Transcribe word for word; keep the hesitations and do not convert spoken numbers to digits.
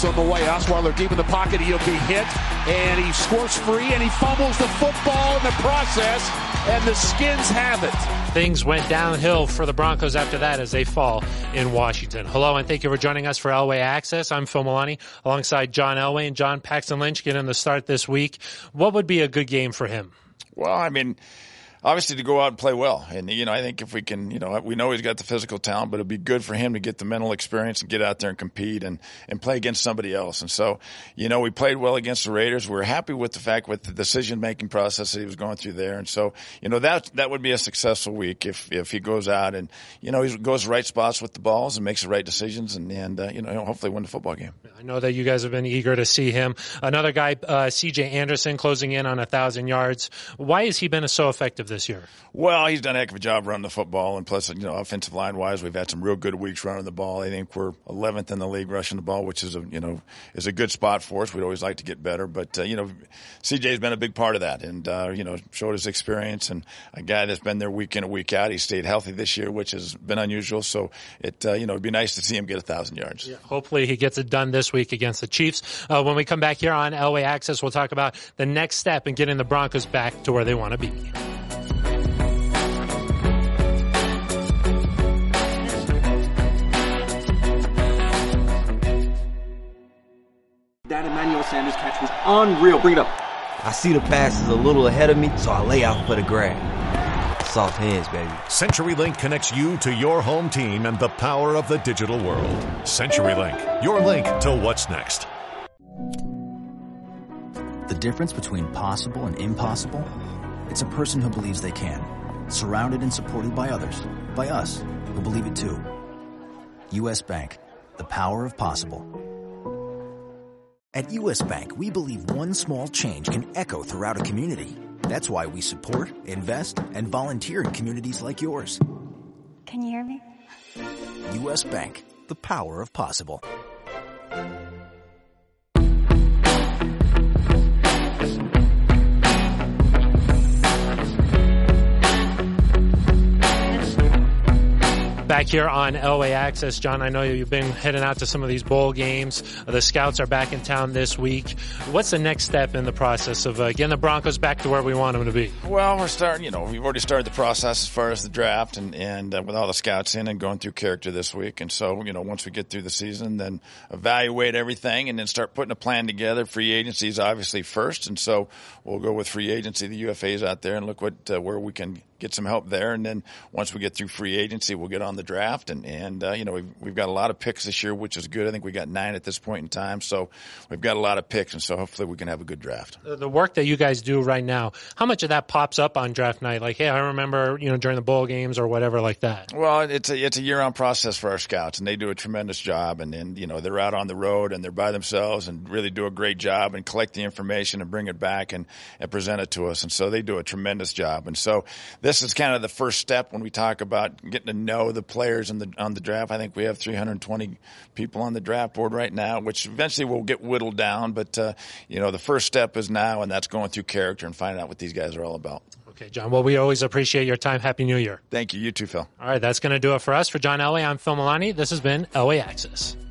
It's on the way. Osweiler deep in the pocket. He'll be hit, and he scores free, and he fumbles the football in the process, and the Skins have it. Things went downhill for the Broncos after that as they fall in Washington. Hello, and thank you for joining us for Elway Access. I'm Phil Milani alongside John Elway, and John Paxton Lynch getting the start this week. What would be a good game for him? Well, I mean, obviously to go out and play well. And, you know, I think if we can, you know, we know he's got the physical talent, but it'd be good for him to get the mental experience and get out there and compete and, and play against somebody else. And so, you know, we played well against the Raiders. We were happy with the fact with the decision-making process that he was going through there. And so, you know, that, that would be a successful week if, if he goes out and, you know, he goes right spots with the balls and makes the right decisions and, and, uh, you know, hopefully win the football game. I know that you guys have been eager to see him. Another guy, uh, C J Anderson, closing in on a thousand yards. Why has he been so effective this year? Well, he's done a heck of a job running the football, and plus, you know, offensive line-wise, we've had some real good weeks running the ball. I think we're eleventh in the league rushing the ball, which is a, you know, is a good spot for us. We'd always like to get better, but, uh, you know, C J's been a big part of that and, uh, you know, showed his experience and a guy that's been there week in and week out. He stayed healthy this year, which has been unusual, so it, uh, you know, it'd be nice to see him get a thousand yards. Yeah, hopefully he gets it done this week against the Chiefs. Uh, when we come back here on Elway Access, we'll talk about the next step in getting the Broncos back to where they want to be. That Emmanuel Sanders catch was unreal. Bring it up. I see the pass is a little ahead of me, so I lay out for the grab. Soft hands, baby. CenturyLink connects you to your home team and the power of the digital world. CenturyLink, your link to what's next. The difference between possible and impossible? It's a person who believes they can, surrounded and supported by others, by us, who believe it too. U S Bank, the power of possible. At U S Bank, we believe one small change can echo throughout a community. That's why we support, invest, and volunteer in communities like yours. Can you hear me? U S Bank, the power of possible. Back here on Elway Access, John, I know you've been heading out to some of these bowl games. The scouts are back in town this week. What's the next step in the process of uh, getting the Broncos back to where we want them to be? Well, we're starting, you know, we've already started the process as far as the draft and, and uh, with all the scouts in and going through character this week. And so, you know, once we get through the season, then evaluate everything and then start putting a plan together. Free agency is obviously first. And so we'll go with free agency, the U F As out there, and look what uh, where we can get some help there. And then once we get through free agency, we'll get on the draft. And, and uh, you know, we've, we've got a lot of picks this year, which is good. I think we got nine at this point in time. So we've got a lot of picks. And so hopefully we can have a good draft. The work that you guys do right now, how much of that pops up on draft night? Like, hey, I remember, you know, during the bowl games or whatever like that. Well, it's a, it's a year-round process for our scouts, and they do a tremendous job. And then, you know, they're out on the road and they're by themselves and really do a great job and collect the information and bring it back and, and present it to us. And so they do a tremendous job. And so this is kind of the first step when we talk about getting to know the players in the, on the draft. I think we have three hundred twenty people on the draft board right now, which eventually will get whittled down. But, uh, you know, the first step is now, and that's going through character and finding out what these guys are all about. Okay, John. Well, we always appreciate your time. Happy New Year. Thank you. You too, Phil. All right, that's going to do it for us. For John Elway, I'm Phil Milani. This has been Elway Access.